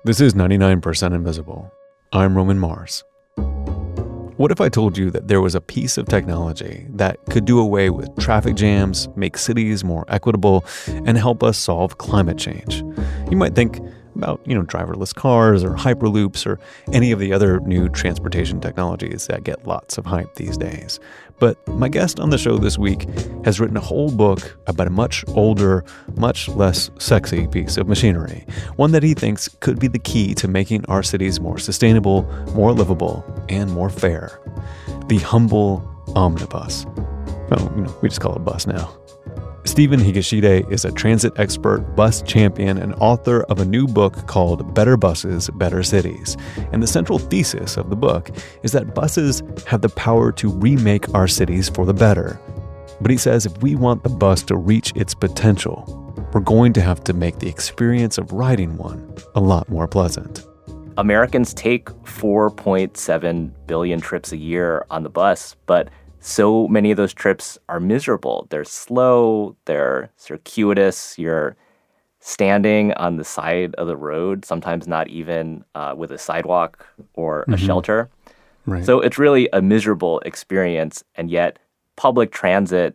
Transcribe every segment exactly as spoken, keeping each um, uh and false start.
This is ninety-nine percent Invisible. I'm Roman Mars. What if I told you that there was a piece of technology that could do away with traffic jams, make cities more equitable, and help us solve climate change? You might think about, you know, driverless cars or hyperloops or any of the other new transportation technologies that get lots of hype these days. But my guest on the show this week has written a whole book about a much older, much less sexy piece of machinery, one that he thinks could be the key to making our cities more sustainable, more livable, and more fair. The humble omnibus. Oh, you know, we just call it a bus now. Stephen Higashide is a transit expert, bus champion, and author of a new book called Better Buses, Better Cities. And the central thesis of the book is that buses have the power to remake our cities for the better. But he says if we want the bus to reach its potential, we're going to have to make the experience of riding one a lot more pleasant. Americans take four point seven billion trips a year on the bus, but so many of those trips are miserable. They're slow, they're circuitous, you're standing on the side of the road, sometimes not even uh, with a sidewalk or a mm-hmm. shelter. Right. So it's really a miserable experience, and yet public transit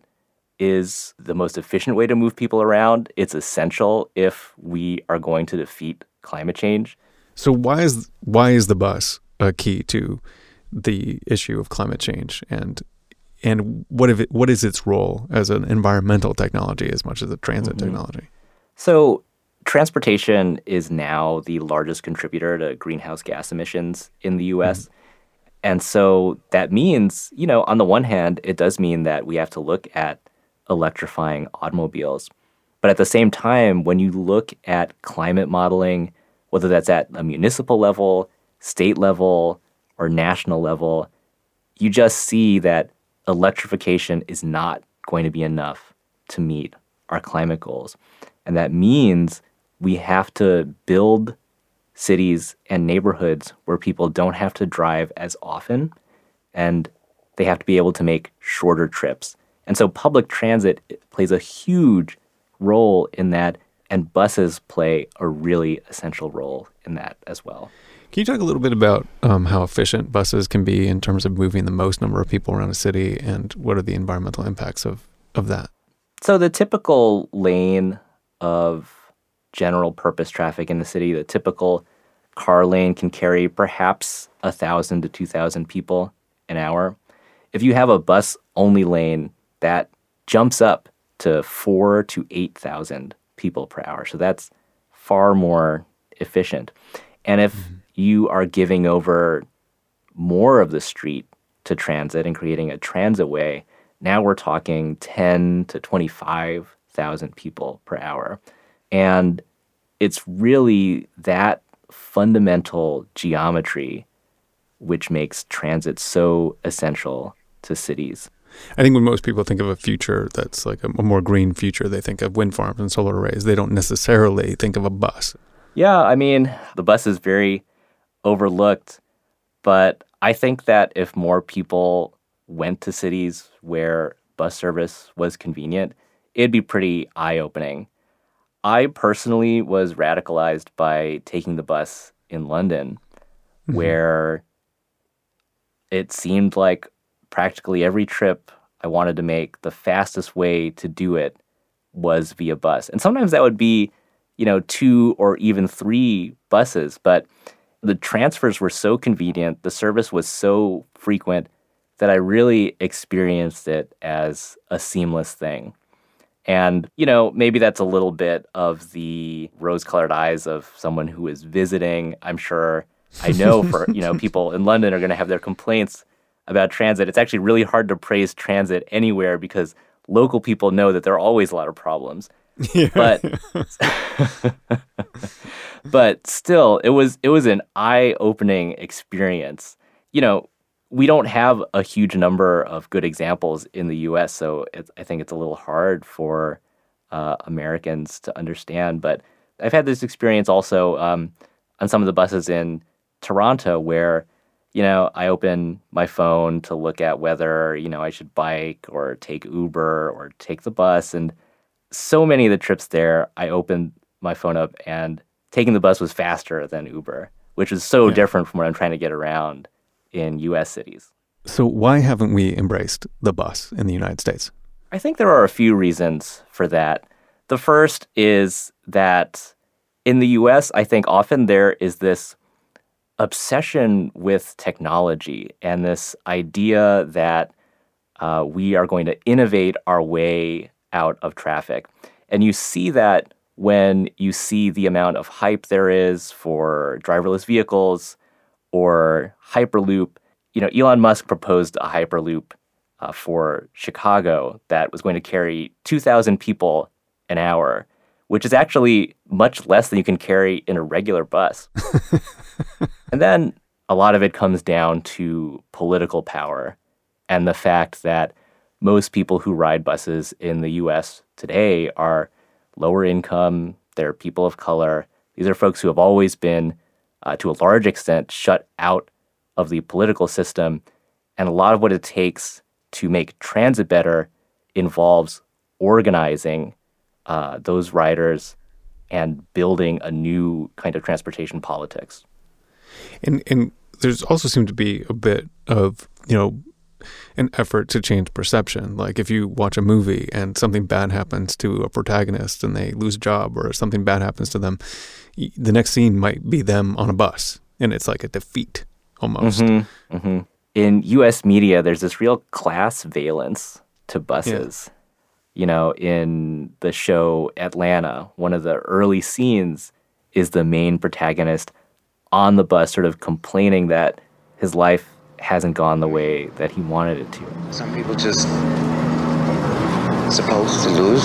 is the most efficient way to move people around. It's essential if we are going to defeat climate change. So why is why is the bus a key to the issue of climate change, and And what if it, what is its role as an environmental technology as much as a transit mm-hmm. technology? So transportation is now the largest contributor to greenhouse gas emissions in the U S. Mm-hmm. And so that means, you know, on the one hand, it does mean that we have to look at electrifying automobiles. But at the same time, when you look at climate modeling, whether that's at a municipal level, state level, or national level, you just see that electrification is not going to be enough to meet our climate goals. And that means we have to build cities and neighborhoods where people don't have to drive as often, and they have to be able to make shorter trips. And so public transit plays a huge role in that, and buses play a really essential role in that as well. Can you talk a little bit about um, how efficient buses can be in terms of moving the most number of people around a city, and what are the environmental impacts of, of that? So the typical lane of general purpose traffic in the city, the typical car lane can carry perhaps one thousand to two thousand people an hour. If you have a bus-only lane, that jumps up to four to eight thousand people per hour. So that's far more efficient. And if mm-hmm. you are giving over more of the street to transit and creating a transit way, now we're talking ten to twenty-five thousand people per hour. And it's really that fundamental geometry which makes transit so essential to cities. I think when most people think of a future that's like a, a more green future, they think of wind farms and solar arrays. They don't necessarily think of a bus. Yeah, I mean, the bus is very overlooked, but I think that if more people went to cities where bus service was convenient, it'd be pretty eye-opening. I personally was radicalized by taking the bus in London, mm-hmm. where it seemed like practically every trip I wanted to make, the fastest way to do it was via bus. And sometimes that would be, you know, two or even three buses, but the transfers were so convenient, the service was so frequent that I really experienced it as a seamless thing. And, you know, maybe that's a little bit of the rose-colored eyes of someone who is visiting. I'm sure, I know for, you know, people in London are going to have their complaints about transit. It's actually really hard to praise transit anywhere because local people know that there are always a lot of problems. Yeah. But but still, it was it was an eye-opening experience. You know, we don't have a huge number of good examples in the U S, so it's, I think it's a little hard for uh, Americans to understand. But I've had this experience also um, on some of the buses in Toronto where, you know, I open my phone to look at whether, you know, I should bike or take Uber or take the bus. And so many of the trips there, I opened my phone up and taking the bus was faster than Uber, which is so Yeah. different from what I'm trying to get around in U S cities. So why haven't we embraced the bus in the United States? I think there are a few reasons for that. The first is that in the U S, I think often there is this obsession with technology and this idea that uh, we are going to innovate our way out of traffic. And you see that when you see the amount of hype there is for driverless vehicles or Hyperloop. You know, Elon Musk proposed a Hyperloop uh, for Chicago that was going to carry two thousand people an hour, which is actually much less than you can carry in a regular bus. And then a lot of it comes down to political power and the fact that most people who ride buses in the U S today are lower income, they're people of color. These are folks who have always been, uh, to a large extent, shut out of the political system. And a lot of what it takes to make transit better involves organizing uh, those riders and building a new kind of transportation politics. And and there's also seemed to be a bit of, you know, an effort to change perception. Like if you watch a movie and something bad happens to a protagonist and they lose a job or something bad happens to them, the next scene might be them on a bus. And it's like a defeat almost. Mm-hmm, mm-hmm. In U S media, there's this real class valence to buses. Yeah. You know, in the show Atlanta, one of the early scenes is the main protagonist on the bus sort of complaining that his life hasn't gone the way that he wanted it to. Some people just supposed to lose.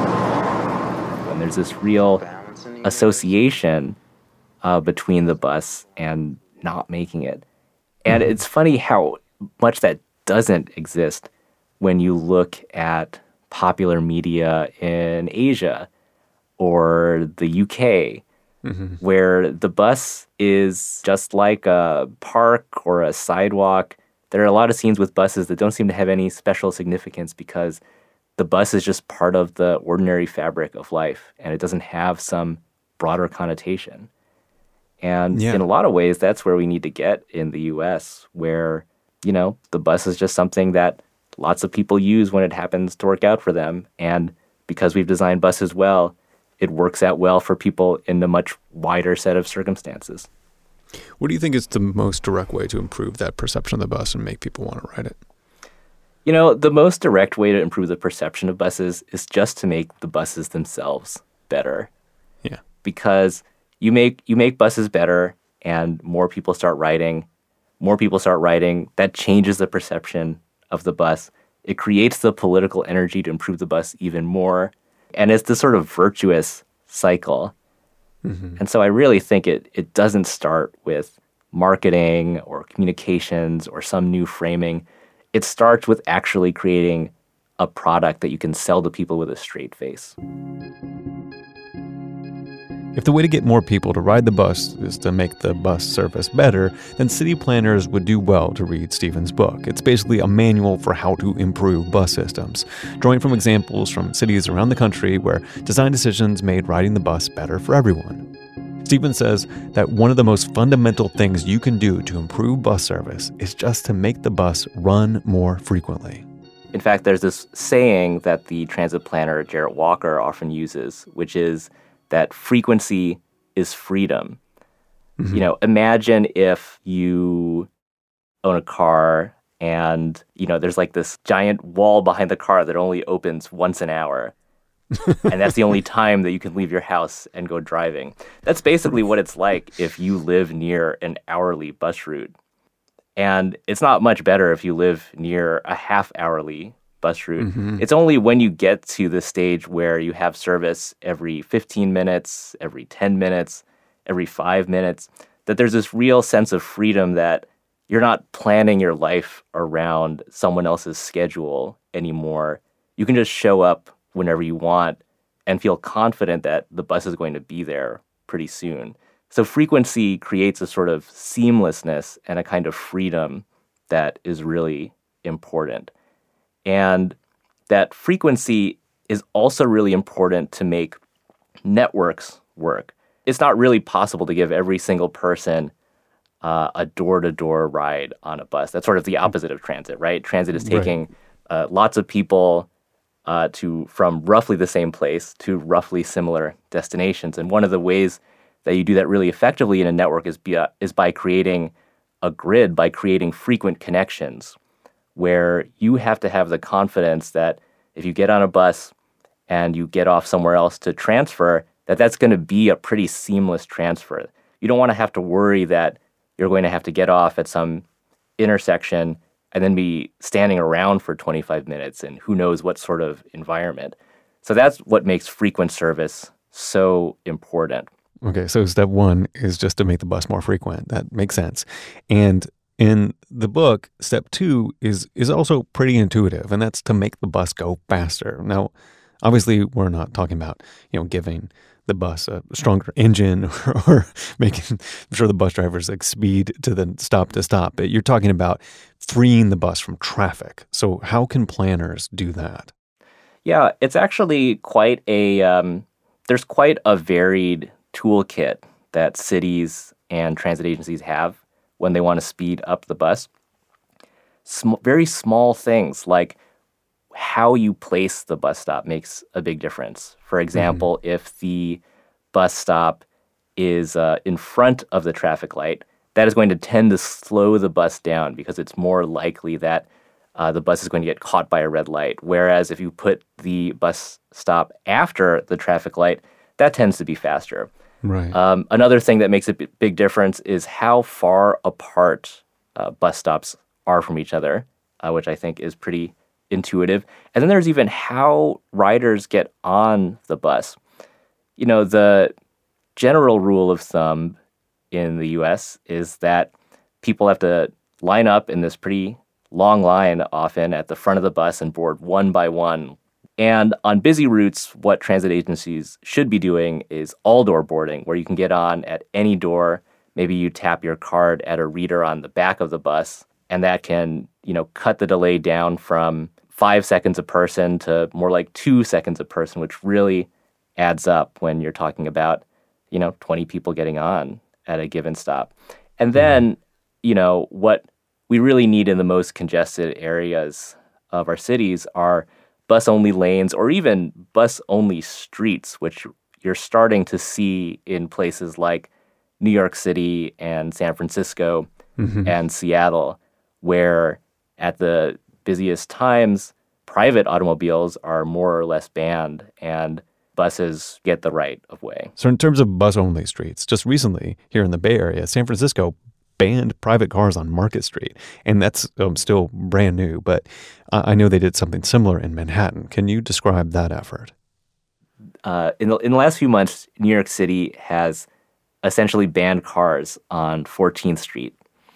And there's this real association uh, between the bus and not making it. And it's funny how much that doesn't exist when you look at popular media in Asia or the U K, mm-hmm. where the bus is just like a park or a sidewalk. There are a lot of scenes with buses that don't seem to have any special significance because the bus is just part of the ordinary fabric of life, and it doesn't have some broader connotation. And yeah. in a lot of ways, that's where we need to get in the U S, where, you know, the bus is just something that lots of people use when it happens to work out for them. And because we've designed buses well, it works out well for people in a much wider set of circumstances. What do you think is the most direct way to improve that perception of the bus and make people want to ride it? You know, the most direct way to improve the perception of buses is just to make the buses themselves better. Yeah. Because you make you make buses better and more people start riding, more people start riding, that changes the perception of the bus. It creates the political energy to improve the bus even more. And it's this sort of virtuous cycle. Mm-hmm. And so I really think it it doesn't start with marketing or communications or some new framing. It starts with actually creating a product that you can sell to people with a straight face. If the way to get more people to ride the bus is to make the bus service better, then city planners would do well to read Stephen's book. It's basically a manual for how to improve bus systems, drawing from examples from cities around the country where design decisions made riding the bus better for everyone. Stephen says that one of the most fundamental things you can do to improve bus service is just to make the bus run more frequently. In fact, there's this saying that the transit planner Jarrett Walker often uses, which is that frequency is freedom. Mm-hmm. You know, imagine if you own a car and, you know, there's like this giant wall behind the car that only opens once an hour. And that's the only time that you can leave your house and go driving. That's basically what it's like if you live near an hourly bus route. And it's not much better if you live near a half-hourly bus route. Mm-hmm. It's only when you get to the stage where you have service every fifteen minutes, every ten minutes, every five minutes, that there's this real sense of freedom that you're not planning your life around someone else's schedule anymore. You can just show up whenever you want and feel confident that the bus is going to be there pretty soon. So frequency creates a sort of seamlessness and a kind of freedom that is really important. And that frequency is also really important to make networks work. it's not really possible to give every single person uh, a door-to-door ride on a bus. That's sort of the opposite of transit, right? Transit is taking right. uh, lots of people uh, to from roughly the same place to roughly similar destinations. And one of the ways that you do that really effectively in a network is, be, uh, is by creating a grid, by creating frequent connections where you have to have the confidence that if you get on a bus and you get off somewhere else to transfer, that that's going to be a pretty seamless transfer. You don't want to have to worry that you're going to have to get off at some intersection and then be standing around for twenty-five minutes and who knows what sort of environment. So that's what makes frequent service so important. Okay, so step one is just to make the bus more frequent. That makes sense. And in the book, step two is is also pretty intuitive, and that's to make the bus go faster. Now, obviously, we're not talking about, you know, giving the bus a stronger engine or, or making sure the bus drivers like speed to the stop to stop. But you're talking about freeing the bus from traffic. So how can planners do that? Yeah, it's actually quite a, um, there's quite a varied toolkit that cities and transit agencies have when they want to speed up the bus. Sm- very small things like how you place the bus stop makes a big difference. For example, mm-hmm. if the bus stop is uh, in front of the traffic light, that is going to tend to slow the bus down because it's more likely that uh, the bus is going to get caught by a red light. Whereas if you put the bus stop after the traffic light, that tends to be faster. Right. Um, another thing that makes a big difference is how far apart uh, bus stops are from each other, uh, which I think is pretty intuitive. And then there's even how riders get on the bus. You know, the general rule of thumb in the U S is that people have to line up in this pretty long line often at the front of the bus and board one by one. And on busy routes, what transit agencies should be doing is all-door boarding, where you can get on at any door. Maybe you tap your card at a reader on the back of the bus, and that can, you know, cut the delay down from five seconds a person to more like two seconds a person, which really adds up when you're talking about, you know, twenty people getting on at a given stop. And then, you know, what we really need in the most congested areas of our cities are bus-only lanes or even bus-only streets, which you're starting to see in places like New York City and San Francisco mm-hmm. and Seattle, where at the busiest times, private automobiles are more or less banned and buses get the right of way. So in terms of bus-only streets, just recently here in the Bay Area, San Francisco banned private cars on Market Street. And that's um, still brand new, but uh, I know they did something similar in Manhattan. Can you describe that effort? Uh, in, the, in the last few months, New York City has essentially banned cars on fourteenth Street.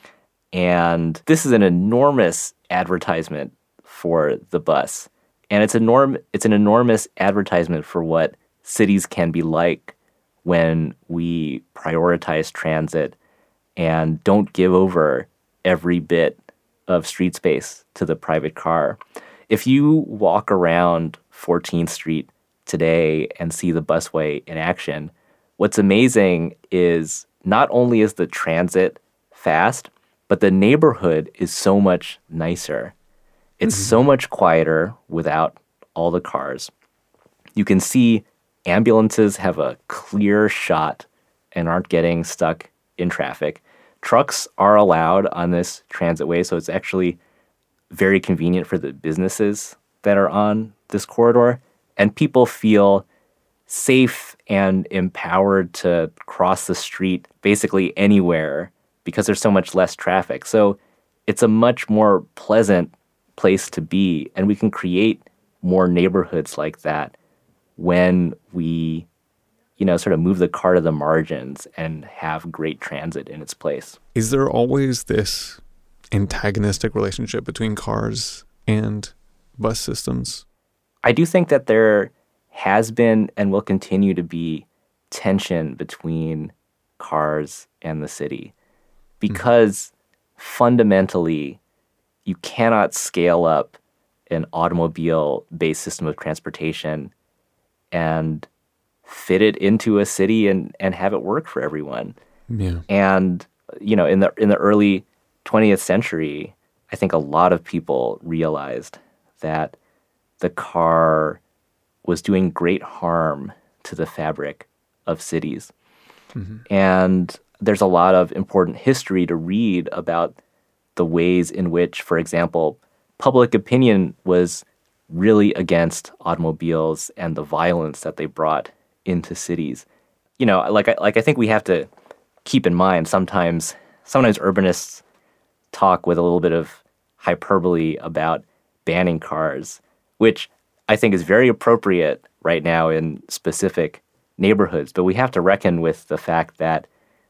And this is an enormous advertisement for the bus. And it's, enorm- it's an enormous advertisement for what cities can be like when we prioritize transit and don't give over every bit of street space to the private car. If you walk around fourteenth Street today and see the busway in action, what's amazing is not only is the transit fast, but the neighborhood is so much nicer. It's mm-hmm. so much quieter without all the cars. You can see ambulances have a clear shot and aren't getting stuck in traffic. Trucks are allowed on this transitway, so it's actually very convenient for the businesses that are on this corridor. And people feel safe and empowered to cross the street basically anywhere because there's so much less traffic. So it's a much more pleasant place to be, and we can create more neighborhoods like that when we, you know, sort of move the car to the margins and have great transit in its place. Is there always this antagonistic relationship between cars and bus systems? I do think that there has been and will continue to be tension between cars and the city because mm-hmm. fundamentally you cannot scale up an automobile-based system of transportation and fit it into a city and, and have it work for everyone. Yeah. And, you know, in the in the early twentieth century, I think a lot of people realized that the car was doing great harm to the fabric of cities. Mm-hmm. And there's a lot of important history to read about the ways in which, for example, public opinion was really against automobiles and the violence that they brought into cities. You know, like I, like I think we have to keep in mind sometimes sometimes urbanists talk with a little bit of hyperbole about banning cars, which I think is very appropriate right now in specific neighborhoods. But we have to reckon with the fact that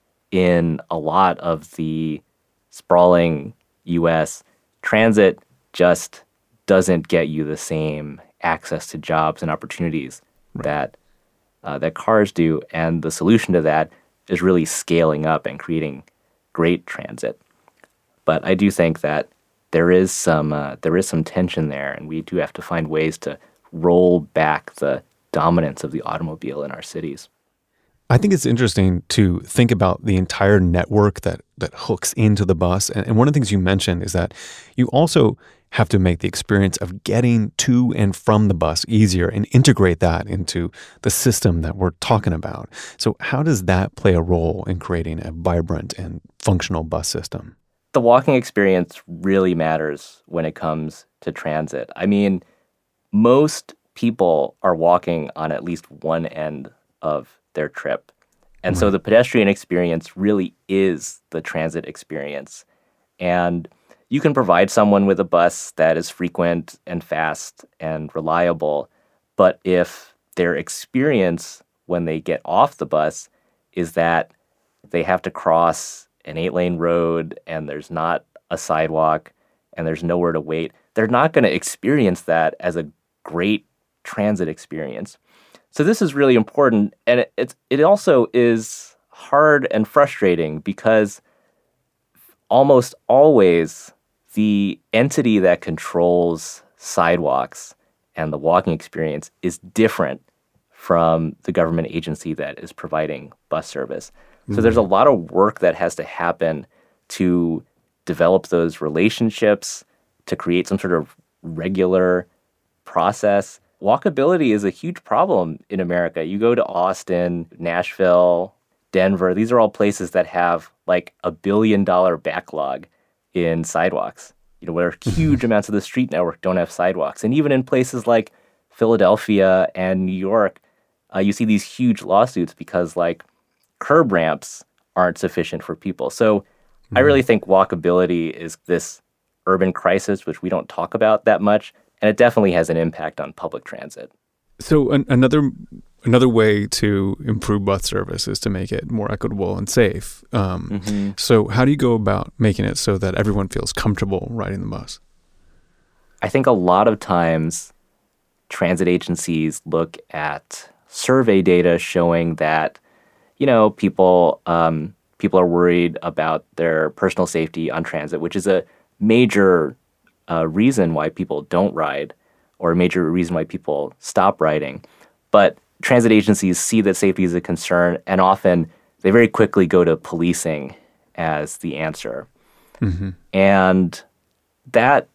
in a lot of the sprawling U S, transit just doesn't get you the same access to jobs and opportunities right. that uh, that cars do. And the solution to that is really scaling up and creating great transit. But I do think that there is some uh, there is some tension there, and we do have to find ways to roll back the dominance of the automobile in our cities. I think it's interesting to think about the entire network that that hooks into the bus. And, and one of the things you mentioned is that you also have to make the experience of getting to and from the bus easier and integrate that into the system that we're talking about. So how does that play a role in creating a vibrant and functional bus system? The walking experience really matters when it comes to transit. I mean, most people are walking on at least one end of their trip. And right. so the pedestrian experience really is the transit experience. And you can provide someone with a bus that is frequent and fast and reliable, but if their experience when they get off the bus is that they have to cross an eight-lane road and there's not a sidewalk and there's nowhere to wait, they're not going to experience that as a great transit experience. So this is really important, and it, it's it also is hard and frustrating because almost always the entity that controls sidewalks and the walking experience is different from the government agency that is providing bus service. Mm-hmm. So there's a lot of work that has to happen to develop those relationships, to create some sort of regular process. Walkability is a huge problem in America. You go to Austin, Nashville, Denver, these are all places that have like a billion dollar backlog in sidewalks, you know, where huge amounts of the street network don't have sidewalks. And even in places like Philadelphia and New York, uh, you see these huge lawsuits because like curb ramps aren't sufficient for people. So mm-hmm. I really think walkability is this urban crisis, which we don't talk about that much. And it definitely has an impact on public transit. So an, another another way to improve bus service is to make it more equitable and safe. Um, mm-hmm. So how do you go about making it so that everyone feels comfortable riding the bus? I think a lot of times transit agencies look at survey data showing that, you know, people um, people are worried about their personal safety on transit, which is a major uh, reason why people don't ride, or a major reason why people stop riding. But transit agencies see that safety is a concern, and often they very quickly go to policing as the answer. Mm-hmm. And that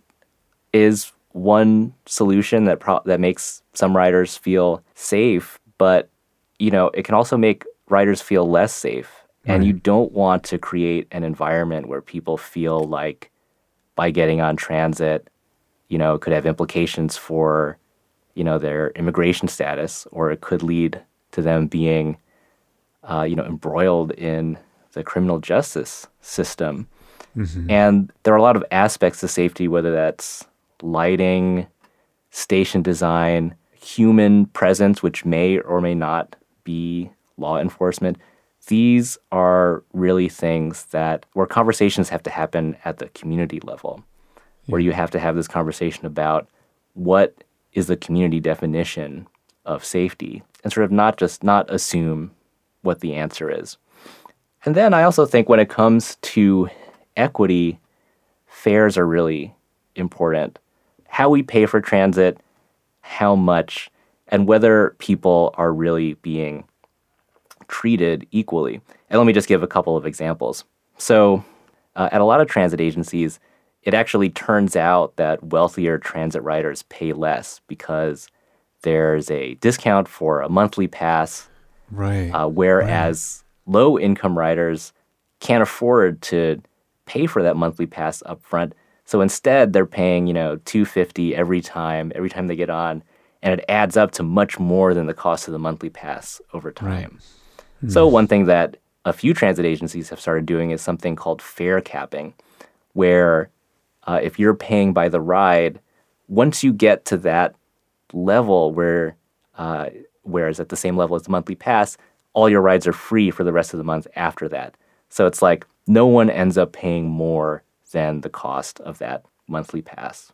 is one solution that pro- that makes some riders feel safe, but you know, it can also make riders feel less safe. Right. And you don't want to create an environment where people feel like by getting on transit, you know, it could have implications for, you know, their immigration status, or it could lead to them being, uh, you know, embroiled in the criminal justice system. Mm-hmm. And there are a lot of aspects to safety, whether that's lighting, station design, human presence, which may or may not be law enforcement. These are really things that where conversations have to happen at the community level, yeah. where you have to have this conversation about what is the community definition of safety, and sort of not just not assume what the answer is. And then I also think when it comes to equity, fares are really important. How we pay for transit, how much, and whether people are really being treated equally. And let me just give a couple of examples. So uh, at a lot of transit agencies, it actually turns out that wealthier transit riders pay less because there's a discount for a monthly pass, Right. uh, whereas right. low-income riders can't afford to pay for that monthly pass up front. So instead, they're paying, you know, two hundred fifty dollars every time, every time they get on, and it adds up to much more than the cost of the monthly pass over time. Right. Hmm. So one thing that a few transit agencies have started doing is something called fare capping, where uh, if you're paying by the ride, once you get to that level where, uh, whereas at the same level as the monthly pass, all your rides are free for the rest of the month after that. So it's like no one ends up paying more than the cost of that monthly pass.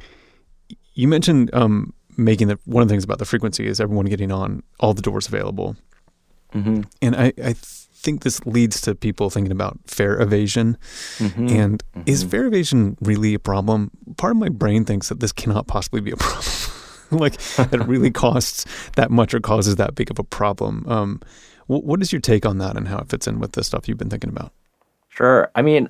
You mentioned um, making the one of the things about the frequency is everyone getting on all the doors available. Mm-hmm. And I, I think this leads to people thinking about fare evasion. Mm-hmm. And mm-hmm. is fare evasion really a problem? Part of my brain thinks that this cannot possibly be a problem. Like that it really costs that much or causes that big of a problem. Um, what, what is your take on that and how it fits in with the stuff you've been thinking about? Sure. I mean,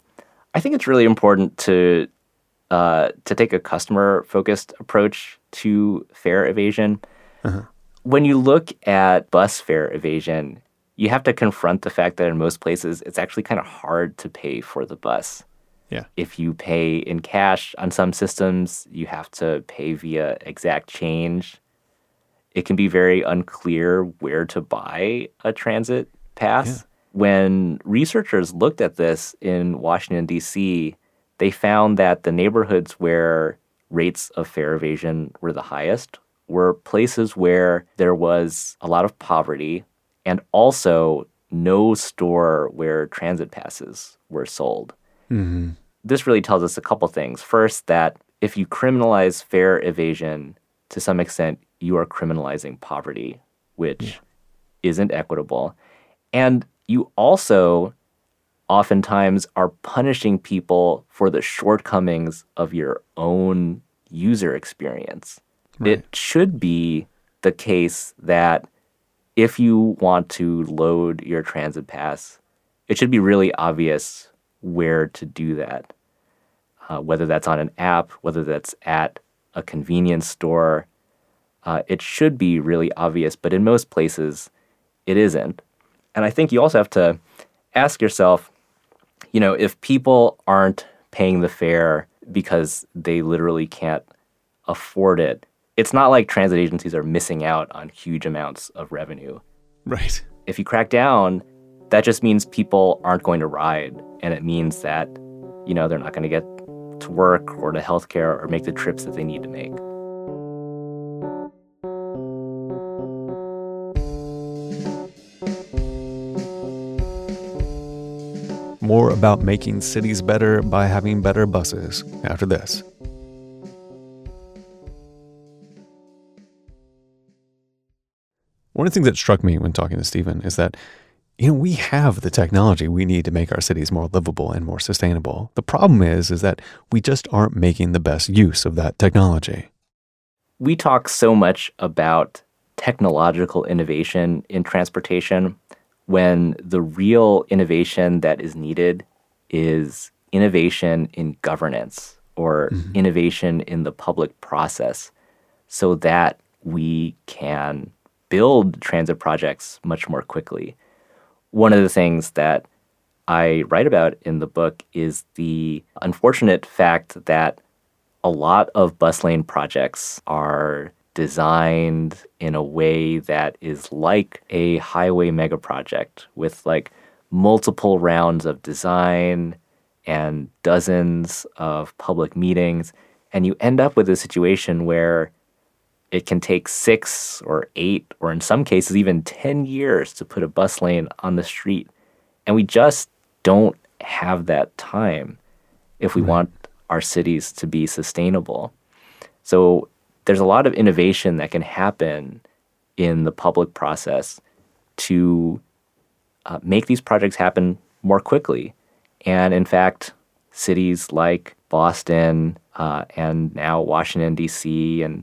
I think it's really important to uh, to take a customer-focused approach to fare evasion. Uh-huh. When you look at bus fare evasion, you have to confront the fact that in most places, it's actually kind of hard to pay for the bus. Yeah. If you pay in cash on some systems, you have to pay via exact change. It can be very unclear where to buy a transit pass. Yeah. When researchers looked at this in Washington, D C, they found that the neighborhoods where rates of fare evasion were the highest were places where there was a lot of poverty and also no store where transit passes were sold. Mm-hmm. This really tells us a couple things. First, that if you criminalize fare evasion, to some extent, you are criminalizing poverty, which yeah. isn't equitable. And you also oftentimes are punishing people for the shortcomings of your own user experience. Right. It should be the case that if you want to load your transit pass, it should be really obvious where to do that, uh, whether that's on an app, whether that's at a convenience store. Uh, it should be really obvious, but in most places, it isn't. And I think you also have to ask yourself, you know, if people aren't paying the fare because they literally can't afford it, it's not like transit agencies are missing out on huge amounts of revenue. Right. If you crack down, that just means people aren't going to ride. And it means that, you know, they're not going to get to work or to healthcare or make the trips that they need to make. More about making cities better by having better buses after this. One of the things that struck me when talking to Stephen is that, you know, we have the technology we need to make our cities more livable and more sustainable. The problem is, is that we just aren't making the best use of that technology. We talk so much about technological innovation in transportation when the real innovation that is needed is innovation in governance or mm-hmm. innovation in the public process so that we can build transit projects much more quickly. One of the things that I write about in the book is the unfortunate fact that a lot of bus lane projects are designed in a way that is like a highway mega project with like multiple rounds of design and dozens of public meetings. And you end up with a situation where it can take six or eight, or in some cases even ten years to put a bus lane on the street. And we just don't have that time if we right. want our cities to be sustainable. So there's a lot of innovation that can happen in the public process to uh, make these projects happen more quickly. And in fact, cities like Boston uh, and now Washington, D C and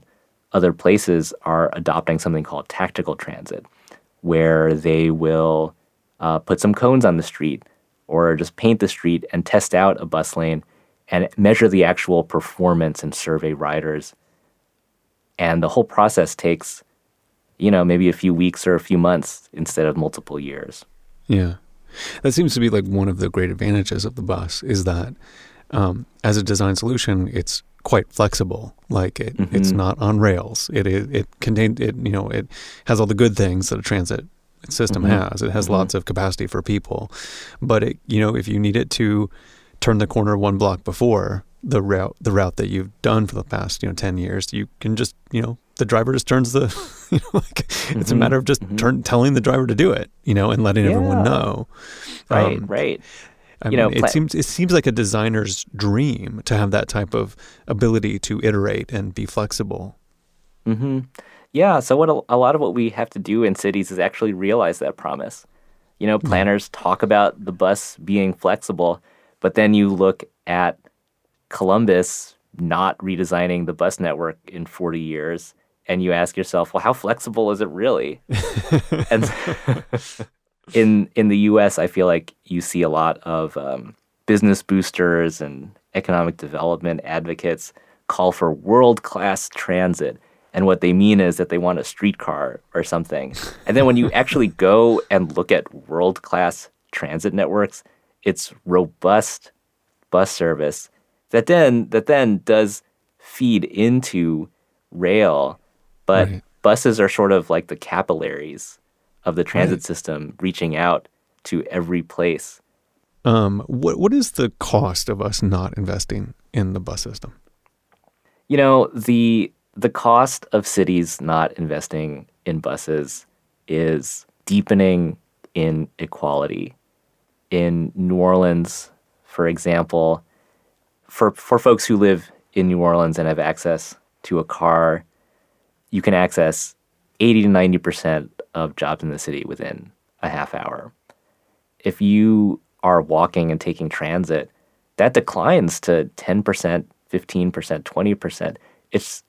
other places are adopting something called tactical transit, where they will uh, put some cones on the street or just paint the street and test out a bus lane and measure the actual performance and survey riders. And the whole process takes, you know, maybe a few weeks or a few months instead of multiple years. Yeah. That seems to be like one of the great advantages of the bus is that um, as a design solution, it's quite flexible. Like it, mm-hmm. it's not on rails. It it, it contained it. You know, it has all the good things that a transit system mm-hmm. has. It has mm-hmm. lots of capacity for people, but it, you know, if you need it to turn the corner one block before the route the route that you've done for the past you know ten years, you can just you know the driver just turns the you know like mm-hmm. it's a matter of just mm-hmm. turn telling the driver to do it, you know, and letting yeah. everyone know. Right, um, right. I you mean, know, it pla- seems it seems like a designer's dream to have that type of ability to iterate and be flexible. Mm-hmm. Yeah. So what a, a lot of what we have to do in cities is actually realize that promise. You know, planners mm-hmm. talk about the bus being flexible, but then you look at Columbus not redesigning the bus network in forty years, and you ask yourself, well, how flexible is it really? and in in the U S, I feel like you see a lot of um, business boosters and economic development advocates call for world-class transit. And what they mean is that they want a streetcar or something. And then when you actually go and look at world-class transit networks, it's robust bus service that then that then does feed into rail, but right. buses are sort of like the capillaries of the transit right. system, reaching out to every place. Um, what what is the cost of us not investing in the bus system? You know, the the cost of cities not investing in buses is deepening inequality. In New Orleans, for example, for for folks who live in New Orleans and have access to a car, you can access eighty to ninety percent of jobs in the city within a half hour. If you are walking and taking transit, that declines to ten percent, fifteen percent, twenty percent. It's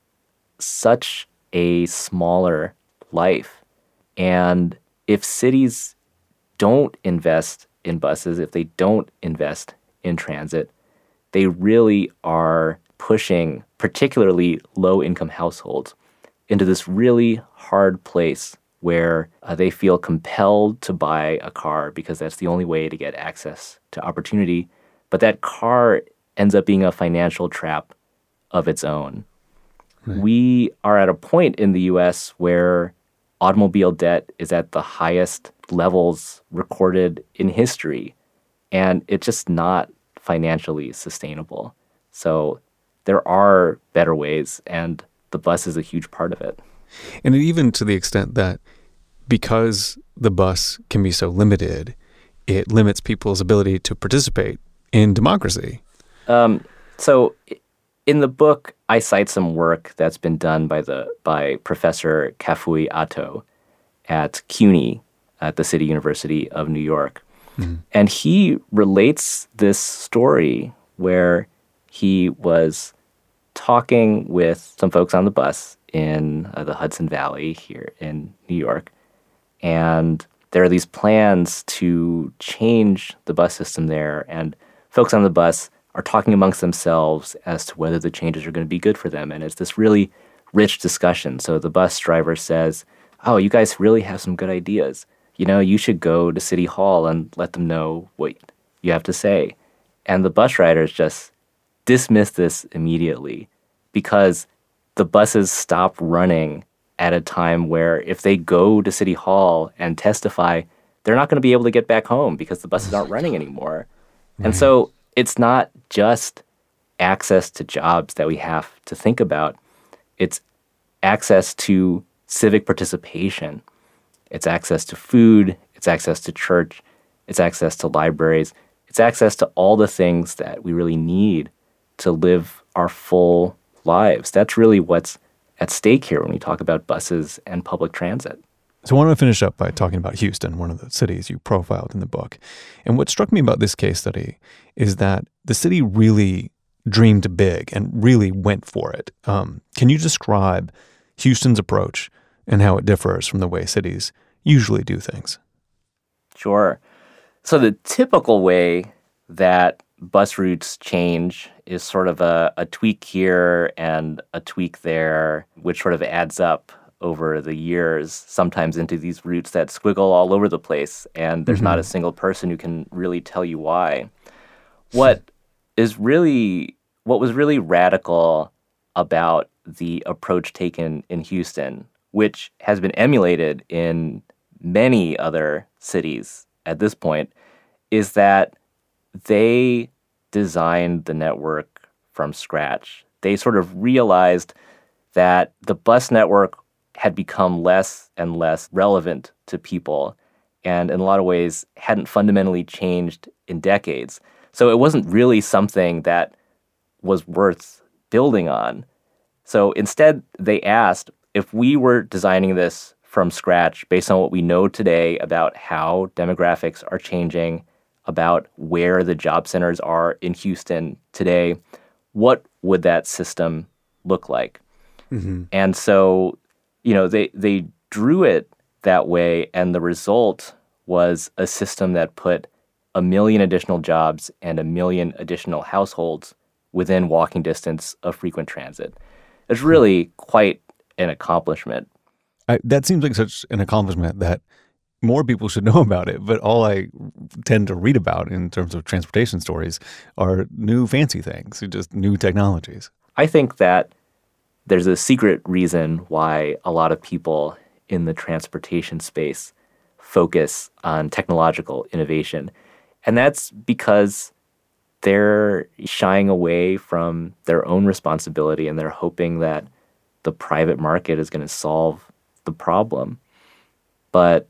such a smaller life. And if cities don't invest in buses, if they don't invest in transit, they really are pushing particularly low-income households into this really hard place where uh, they feel compelled to buy a car because that's the only way to get access to opportunity. But that car ends up being a financial trap of its own. Right. We are at a point in the U S where automobile debt is at the highest levels recorded in history, and it's just not financially sustainable. So there are better ways, and the bus is a huge part of it. And even to the extent that because the bus can be so limited, it limits people's ability to participate in democracy. Um, so in the book, I cite some work that's been done by the by Professor Kafui Atto at CUNY, at the City University of New York. Mm-hmm. And he relates this story where he was talking with some folks on the bus in uh, the Hudson Valley here in New York. And there are these plans to change the bus system there. And folks on the bus are talking amongst themselves as to whether the changes are going to be good for them. And it's this really rich discussion. So the bus driver says, oh, you guys really have some good ideas. You know, you should go to City Hall and let them know what you have to say. And the bus riders just dismiss this immediately because the buses stop running at a time where if they go to City Hall and testify, they're not going to be able to get back home because the buses aren't running anymore. Right. And so it's not just access to jobs that we have to think about. It's access to civic participation. It's access to food. It's access to church. It's access to libraries. It's access to all the things that we really need to live our full lives. That's really what's at stake here when we talk about buses and public transit. So I want to finish up by talking about Houston, one of the cities you profiled in the book. And what struck me about this case study is that the city really dreamed big and really went for it. Um, can you describe Houston's approach and how it differs from the way cities usually do things? Sure. So the typical way that bus routes change is sort of a, a tweak here and a tweak there, which sort of adds up over the years, sometimes into these routes that squiggle all over the place, and there's mm-hmm. not a single person who can really tell you why. What is really, what was really radical about the approach taken in Houston, which has been emulated in many other cities at this point, is that they designed the network from scratch. They sort of realized that the bus network had become less and less relevant to people, and in a lot of ways hadn't fundamentally changed in decades. So it wasn't really something that was worth building on. So instead, they asked, if we were designing this from scratch based on what we know today about how demographics are changing, about where the job centers are in Houston today, what would that system look like? Mm-hmm. And so, you know, they, they drew it that way, and the result was a system that put a million additional jobs and a million additional households within walking distance of frequent transit. It's really quite an accomplishment. I, that seems like such an accomplishment that more people should know about it, but all I tend to read about in terms of transportation stories are new fancy things, just new technologies. I think that there's a secret reason why a lot of people in the transportation space focus on technological innovation, and that's because they're shying away from their own responsibility, and they're hoping that the private market is going to solve the problem. But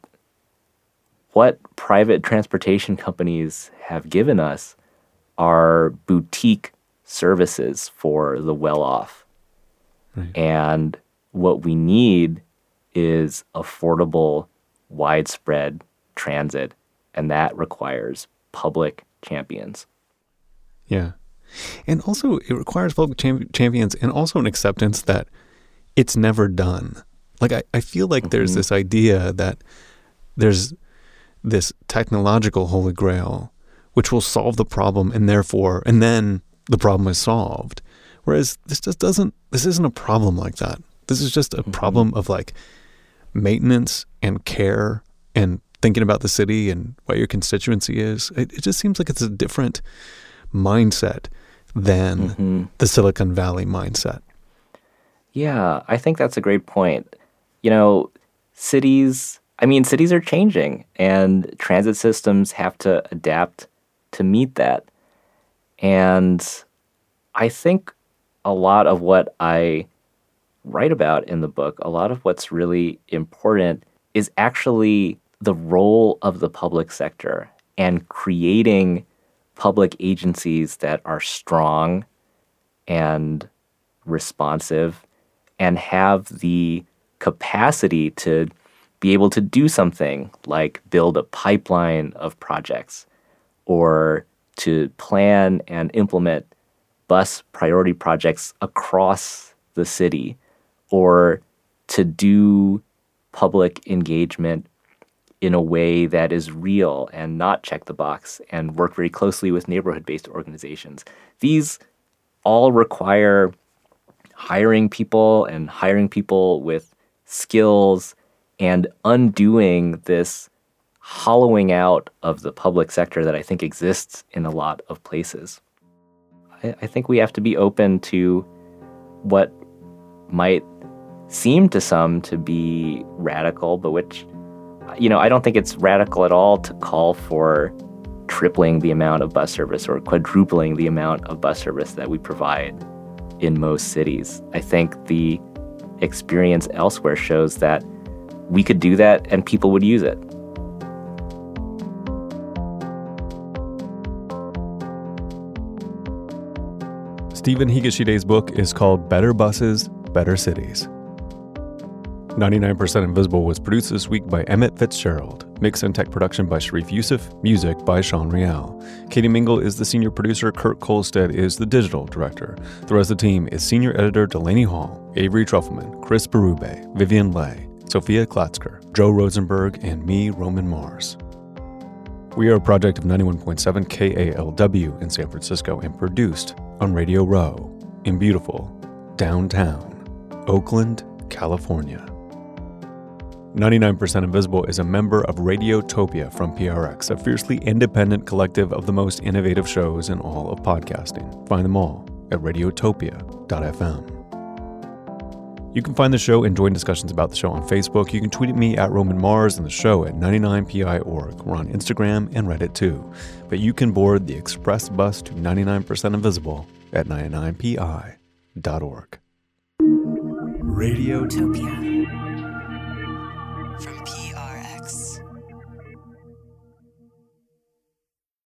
what private transportation companies have given us are boutique services for the well-off. Right. And what we need is affordable, widespread transit, and that requires public champions. Yeah. And also it requires public champ- champions and also an acceptance that it's never done. Like I, I feel like mm-hmm. there's this idea that there's this technological holy grail which will solve the problem, and therefore, and then the problem is solved. Whereas this just doesn't, this isn't a problem like that. This is just a mm-hmm. problem of like maintenance and care and thinking about the city and what your constituency is. It, it just seems like it's a different mindset than mm-hmm. the Silicon Valley mindset. Yeah, I think that's a great point. You know, cities, I mean, cities are changing, and transit systems have to adapt to meet that. And I think a lot of what I write about in the book, a lot of what's really important is actually the role of the public sector and creating public agencies that are strong and responsive and have the capacity to be able to do something like build a pipeline of projects, or to plan and implement bus priority projects across the city, or to do public engagement in a way that is real and not check the box, and work very closely with neighborhood-based organizations. These all require hiring people and hiring people with skills and undoing this hollowing out of the public sector that I think exists in a lot of places. I, I think we have to be open to what might seem to some to be radical, but which, you know, I don't think it's radical at all to call for tripling the amount of bus service or quadrupling the amount of bus service that we provide in most cities. I think the experience elsewhere shows that we could do that and people would use it. Stephen Higashide's book is called Better Buses, Better Cities. ninety-nine percent Invisible was produced this week by Emmett Fitzgerald. Mix and tech production by Sharif Yusuf. Music by Sean Real. Katie Mingle is the senior producer. Kurt Kolstad is the digital director. The rest of the team is senior editor Delaney Hall, Avery Trufelman, Chris Berube, Vivian Leigh, Sophia Klatzker, Joe Rosenberg, and me, Roman Mars. We are a project of ninety-one point seven K A L W in San Francisco and produced on Radio Row in beautiful downtown Oakland, California. ninety-nine percent Invisible is a member of Radiotopia from P R X, a fiercely independent collective of the most innovative shows in all of podcasting. Find them all at radiotopia dot f m. You can find the show and join discussions about the show on Facebook. You can tweet at me at Roman Mars and the show at ninety-nine P I dot org. We're on Instagram and Reddit too. But you can board the express bus to ninety-nine percent Invisible at ninety-nine P I dot org. Radiotopia from P